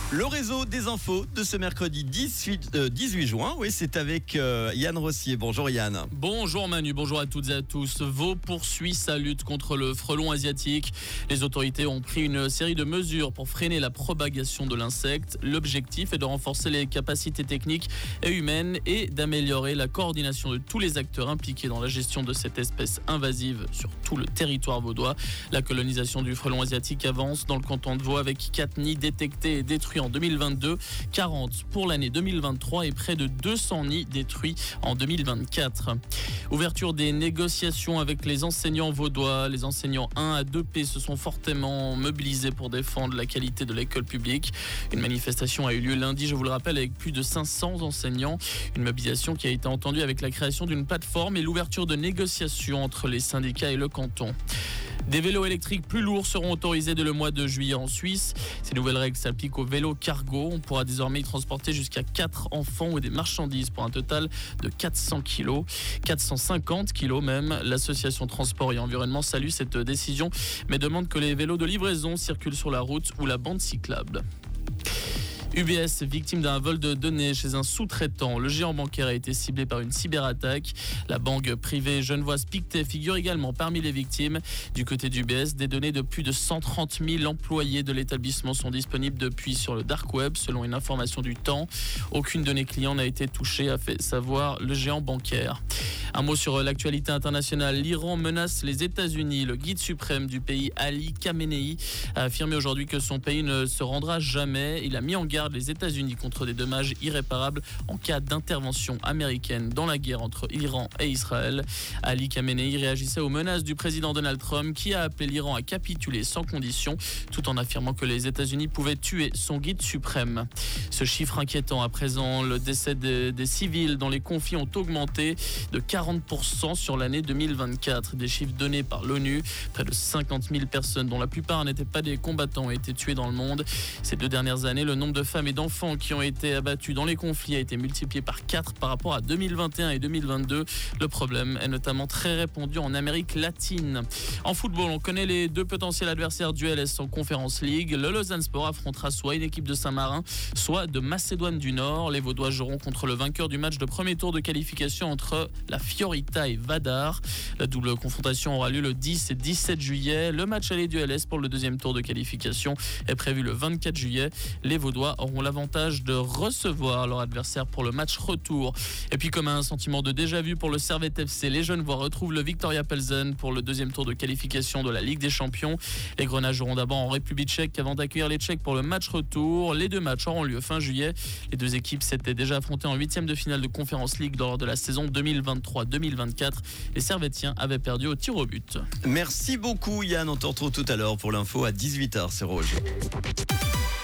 Le réseau des infos de ce mercredi 18 juin, oui, c'est avec Yann Rossier. Bonjour Yann. Bonjour Manu, bonjour à toutes et à tous. Vaud poursuit sa lutte contre le frelon asiatique. Les autorités ont pris une série de mesures pour freiner la propagation de l'insecte. L'objectif est de renforcer les capacités techniques et humaines et d'améliorer la coordination de tous les acteurs impliqués dans la gestion de cette espèce invasive sur tout le territoire vaudois. La colonisation du frelon asiatique avance dans le canton de Vaud avec 4 nids détectés et détruits en 2022, 40 pour l'année 2023 et près de 200 nids détruits en 2024. Ouverture des négociations avec les enseignants vaudois. Les enseignants 1 à 2P se sont fortement mobilisés pour défendre la qualité de l'école publique. Une manifestation a eu lieu lundi, je vous le rappelle, avec plus de 500 enseignants. Une mobilisation qui a été entendue avec la création d'une plateforme et l'ouverture de négociations entre les syndicats et le canton. Des vélos électriques plus lourds seront autorisés dès le mois de juillet en Suisse. Ces nouvelles règles s'appliquent aux vélos cargo. On pourra désormais y transporter jusqu'à 4 enfants ou des marchandises pour un total de 400 kg, 450 kg même. L'association Transport et Environnement salue cette décision, mais demande que les vélos de livraison circulent sur la route ou la bande cyclable. UBS, victime d'un vol de données chez un sous-traitant. Le géant bancaire a été ciblé par une cyberattaque. La banque privée genevoise Pictet figure également parmi les victimes. Du côté d'UBS, des données de plus de 130 000 employés de l'établissement sont disponibles depuis sur le dark web, selon une information du Temps. Aucune donnée client n'a été touchée, a fait savoir le géant bancaire. Un mot sur l'actualité internationale. L'Iran menace les États-Unis. Le guide suprême du pays, Ali Khamenei, a affirmé aujourd'hui que son pays ne se rendra jamais. Il a mis en garde les États-Unis contre des dommages irréparables en cas d'intervention américaine dans la guerre entre l'Iran et Israël. Ali Khamenei réagissait aux menaces du président Donald Trump qui a appelé l'Iran à capituler sans condition, tout en affirmant que les États-Unis pouvaient tuer son guide suprême. Ce chiffre inquiétant à présent, le décès des civils dans les conflits ont augmenté de 40% sur l'année 2024. Des chiffres donnés par l'ONU. Près de 50 000 personnes, dont la plupart n'étaient pas des combattants, ont été tuées dans le monde. Ces 2 dernières années, le nombre de femmes et d'enfants qui ont été abattus dans les conflits a été multiplié par 4 par rapport à 2021 et 2022. Le problème est notamment très répandu en Amérique latine. En football, on connaît les 2 potentiels adversaires du LS en Conference League. Le Lausanne Sport affrontera soit une équipe de Saint-Marin, soit de Macédoine du Nord. Les Vaudois joueront contre le vainqueur du match de premier tour de qualification entre la Fiorita et Vadar. La double confrontation aura lieu le 10 et 17 juillet. Le match aller du LS pour le 2e tour de qualification est prévu le 24 juillet. Les Vaudois auront l'avantage de recevoir leur adversaire pour le match retour. Et puis comme un sentiment de déjà-vu pour le Servette FC, les Genevois retrouvent le Viktoria Plzeň pour le 2e tour de qualification de la Ligue des Champions. Les Grenats joueront d'abord en République tchèque avant d'accueillir les Tchèques pour le match retour. Les 2 matchs auront lieu fin juillet. Les 2 équipes s'étaient déjà affrontées en 8e de finale de Conference League lors de la saison 2023-2024. Les Servettiens avaient perdu au tir au but. Merci beaucoup Yann, on te retrouve tout à l'heure pour l'info à 18h, c'est Rouge.